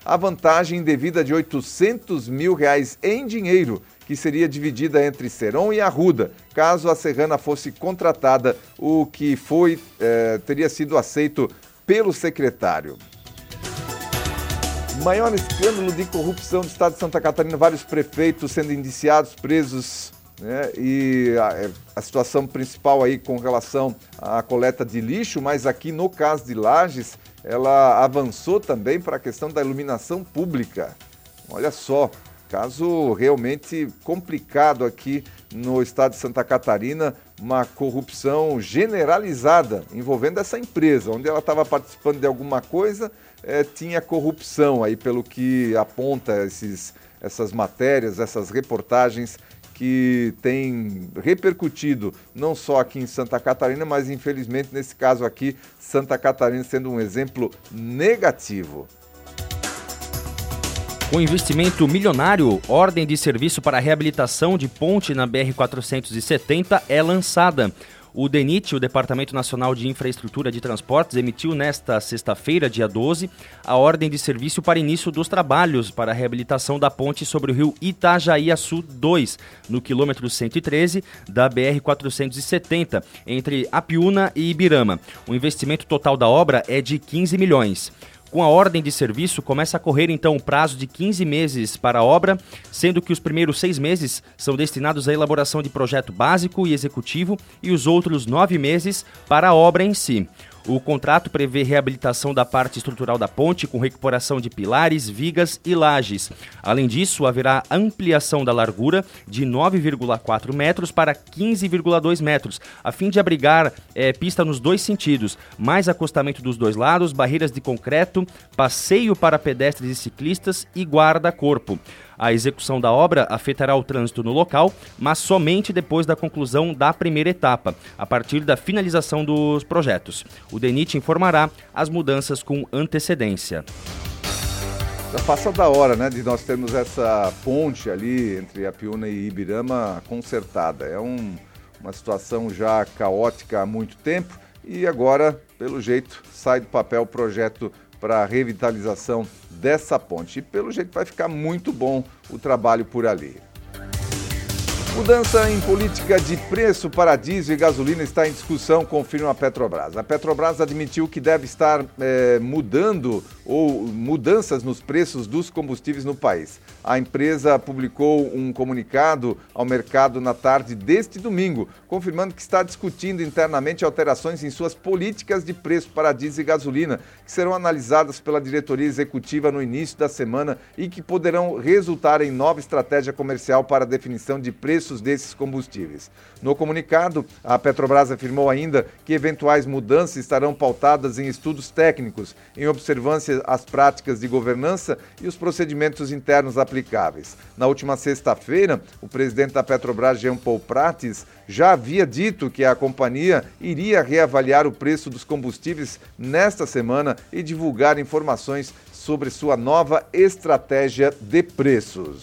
a vantagem indevida de R$800 mil em dinheiro, que seria dividida entre Seron e Arruda, caso a Serrana fosse contratada, o que teria sido aceito pelo secretário. Maior escândalo de corrupção do estado de Santa Catarina, vários prefeitos sendo indiciados, presos, né? E a situação principal aí com relação à coleta de lixo, mas aqui no caso de Lages, ela avançou também para a questão da iluminação pública. Olha só, caso realmente complicado aqui no estado de Santa Catarina, uma corrupção generalizada envolvendo essa empresa, onde ela estava participando de alguma coisa, tinha corrupção aí, pelo que aponta essas matérias, essas reportagens que têm repercutido não só aqui em Santa Catarina, mas infelizmente nesse caso aqui, Santa Catarina sendo um exemplo negativo. Com investimento milionário, ordem de serviço para a reabilitação de ponte na BR-470 é lançada. O DENIT, o Departamento Nacional de Infraestrutura de Transportes, emitiu nesta sexta-feira, dia 12, a ordem de serviço para início dos trabalhos para a reabilitação da ponte sobre o rio Itajaí-Açu 2, no quilômetro 113 da BR-470, entre Apiúna e Ibirama. O investimento total da obra é de 15 milhões. Com a ordem de serviço, começa a correr então o prazo de 15 meses para a obra, sendo que os primeiros 6 meses são destinados à elaboração de projeto básico e executivo e os outros 9 meses para a obra em si. O contrato prevê reabilitação da parte estrutural da ponte com recuperação de pilares, vigas e lajes. Além disso, haverá ampliação da largura de 9,4 metros para 15,2 metros, a fim de abrigar pista nos dois sentidos, mais acostamento dos dois lados, barreiras de concreto, passeio para pedestres e ciclistas e guarda-corpo. A execução da obra afetará o trânsito no local, mas somente depois da conclusão da primeira etapa, a partir da finalização dos projetos. O DENIT informará as mudanças com antecedência. Já passa da hora, né, de nós termos essa ponte ali entre Apiúna e Ibirama consertada. É uma situação já caótica há muito tempo e agora, pelo jeito, sai do papel o projeto para a revitalização dessa ponte. E pelo jeito vai ficar muito bom o trabalho por ali. Mudança em política de preço para diesel e gasolina está em discussão, confirma a Petrobras. A Petrobras admitiu que deve estar mudanças nos preços dos combustíveis no país. A empresa publicou um comunicado ao mercado na tarde deste domingo, confirmando que está discutindo internamente alterações em suas políticas de preço para diesel e gasolina, que serão analisadas pela diretoria executiva no início da semana e que poderão resultar em nova estratégia comercial para a definição de preços desses combustíveis. No comunicado, a Petrobras afirmou ainda que eventuais mudanças estarão pautadas em estudos técnicos, em observância às práticas de governança e os procedimentos internos aplicáveis. Na última sexta-feira, o presidente da Petrobras, Jean Paul Prates, já havia dito que a companhia iria reavaliar o preço dos combustíveis nesta semana e divulgar informações sobre sua nova estratégia de preços.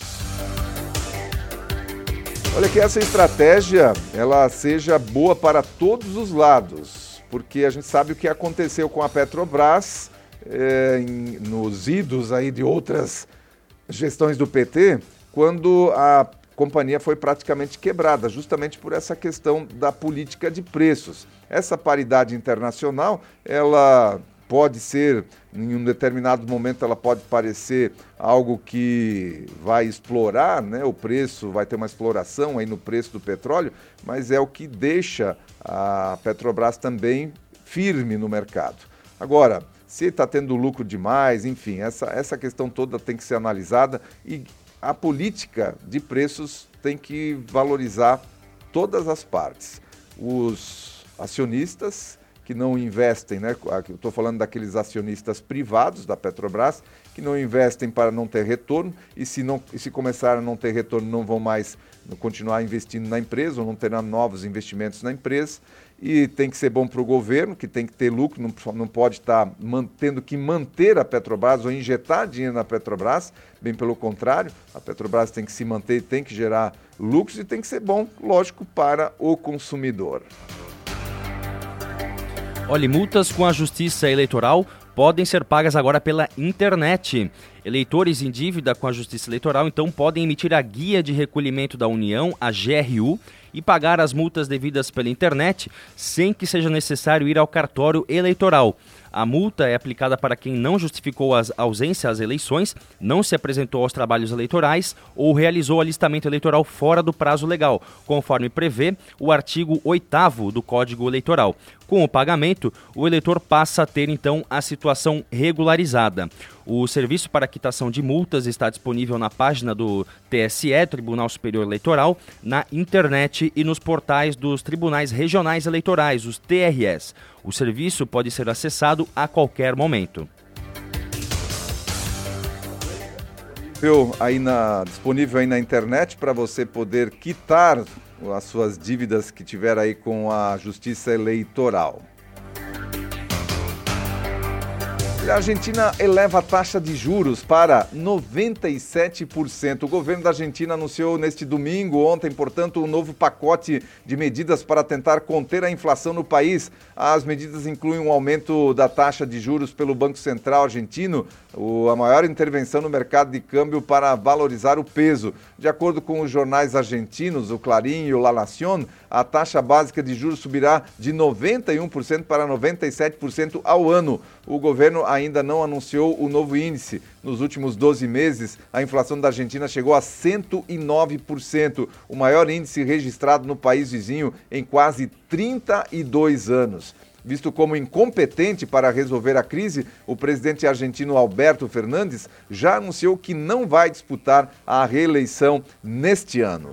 Olha, que essa estratégia ela seja boa para todos os lados, porque a gente sabe o que aconteceu com a Petrobras nos idos aí de outras gestões do PT, quando a companhia foi praticamente quebrada, justamente por essa questão da política de preços. Essa paridade internacional, ela pode ser, em um determinado momento, ela pode parecer algo que vai explorar, né? O preço, vai ter uma exploração aí no preço do petróleo, mas é o que deixa a Petrobras também firme no mercado. Agora, se está tendo lucro demais, enfim, essa questão toda tem que ser analisada e a política de preços tem que valorizar todas as partes. Os acionistas que não investem, né? Eu estou falando daqueles acionistas privados da Petrobras, que não investem para não ter retorno e se começarem a não ter retorno, não vão mais continuar investindo na empresa ou não terão novos investimentos na empresa. E tem que ser bom para o governo, que tem que ter lucro, não pode estar tendo que manter a Petrobras ou injetar dinheiro na Petrobras, bem pelo contrário, a Petrobras tem que se manter, tem que gerar lucros e tem que ser bom, lógico, para o consumidor. Olha, multas com a Justiça Eleitoral podem ser pagas agora pela internet. Eleitores em dívida com a Justiça Eleitoral, então, podem emitir a Guia de Recolhimento da União, a GRU, e pagar as multas devidas pela internet sem que seja necessário ir ao cartório eleitoral. A multa é aplicada para quem não justificou a ausência às eleições, não se apresentou aos trabalhos eleitorais ou realizou alistamento eleitoral fora do prazo legal, conforme prevê o artigo 8º do Código Eleitoral. Com o pagamento, o eleitor passa a ter, então, a situação regularizada. O serviço para quitação de multas está disponível na página do TSE, Tribunal Superior Eleitoral, na internet e nos portais dos Tribunais Regionais Eleitorais, os TREs. O serviço pode ser acessado a qualquer momento. Disponível aí na internet para você poder quitar as suas dívidas que tiver aí com a Justiça Eleitoral. A Argentina eleva a taxa de juros para 97%. O governo da Argentina anunciou neste domingo, ontem, portanto, um novo pacote de medidas para tentar conter a inflação no país. As medidas incluem um aumento da taxa de juros pelo Banco Central argentino, a maior intervenção no mercado de câmbio para valorizar o peso. De acordo com os jornais argentinos, o Clarín e o La Nación, a taxa básica de juros subirá de 91% para 97% ao ano. O governo ainda não anunciou o novo índice. Nos últimos 12 meses, a inflação da Argentina chegou a 109%, o maior índice registrado no país vizinho em quase 32 anos. Visto como incompetente para resolver a crise, o presidente argentino Alberto Fernandes já anunciou que não vai disputar a reeleição neste ano.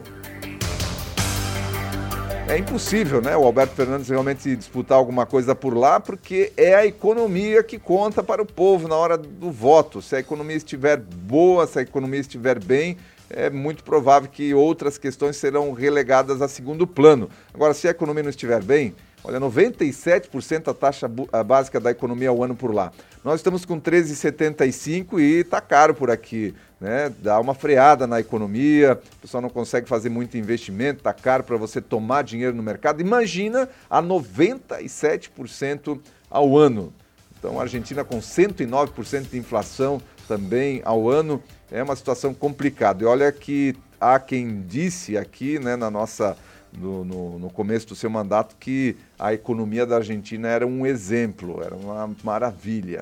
É impossível, né, o Alberto Fernandes realmente disputar alguma coisa por lá, porque é a economia que conta para o povo na hora do voto. Se a economia estiver boa, se a economia estiver bem, é muito provável que outras questões serão relegadas a segundo plano. Agora, se a economia não estiver bem, olha, 97% a taxa básica da economia ao ano por lá. Nós estamos com 13,75 e está caro por aqui, né? Dá uma freada na economia, o pessoal não consegue fazer muito investimento, está caro para você tomar dinheiro no mercado. Imagina a 97% ao ano. Então, a Argentina com 109% de inflação também ao ano é uma situação complicada. E olha que há quem disse aqui, né, no começo do seu mandato, que a economia da Argentina era um exemplo, era uma maravilha.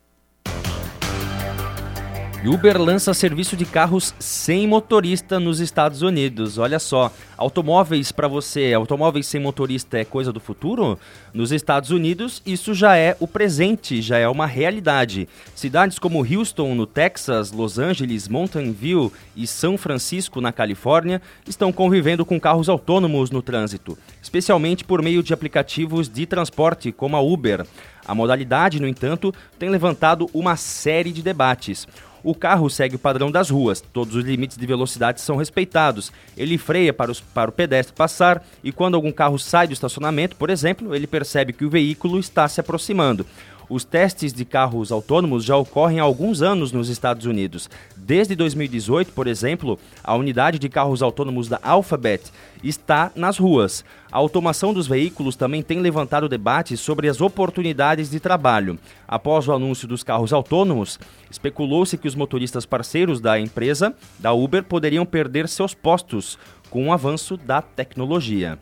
Uber lança serviço de carros sem motorista nos Estados Unidos. Olha só, automóveis para você, automóveis sem motorista é coisa do futuro? Nos Estados Unidos, isso já é o presente, já é uma realidade. Cidades como Houston, no Texas, Los Angeles, Mountain View e São Francisco, na Califórnia, estão convivendo com carros autônomos no trânsito, especialmente por meio de aplicativos de transporte como a Uber. A modalidade, no entanto, tem levantado uma série de debates. O carro segue o padrão das ruas, todos os limites de velocidade são respeitados. Ele freia para o pedestre passar e quando algum carro sai do estacionamento, por exemplo, ele percebe que o veículo está se aproximando. Os testes de carros autônomos já ocorrem há alguns anos nos Estados Unidos. Desde 2018, por exemplo, a unidade de carros autônomos da Alphabet está nas ruas. A automação dos veículos também tem levantado debates sobre as oportunidades de trabalho. Após o anúncio dos carros autônomos, especulou-se que os motoristas parceiros da empresa, da Uber, poderiam perder seus postos com o avanço da tecnologia.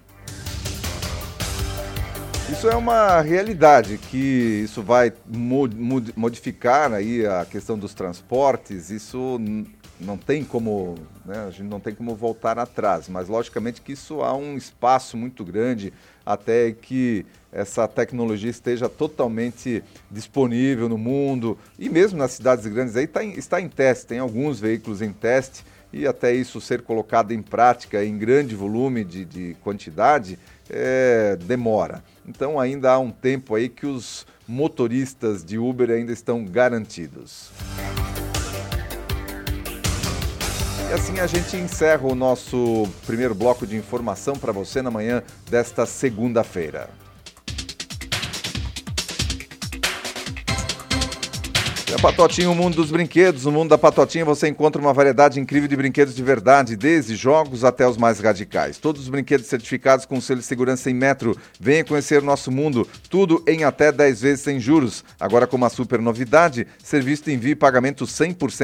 Isso é uma realidade, que isso vai modificar aí a questão dos transportes, isso não tem como, né, a gente não tem como voltar atrás, mas logicamente que isso há um espaço muito grande até que essa tecnologia esteja totalmente disponível no mundo e mesmo nas cidades grandes aí está em teste, tem alguns veículos em teste e até isso ser colocado em prática em grande volume de quantidade demora. Então ainda há um tempo aí que os motoristas de Uber ainda estão garantidos. E assim a gente encerra o nosso primeiro bloco de informação para você na manhã desta segunda-feira. A Patotinha, o mundo dos brinquedos. No mundo da Patotinha você encontra uma variedade incrível de brinquedos de verdade, desde jogos até os mais radicais. Todos os brinquedos certificados com selo de segurança em metro. Venha conhecer o nosso mundo, tudo em até 10 vezes sem juros. Agora com uma super novidade, serviço de envio e pagamento 100%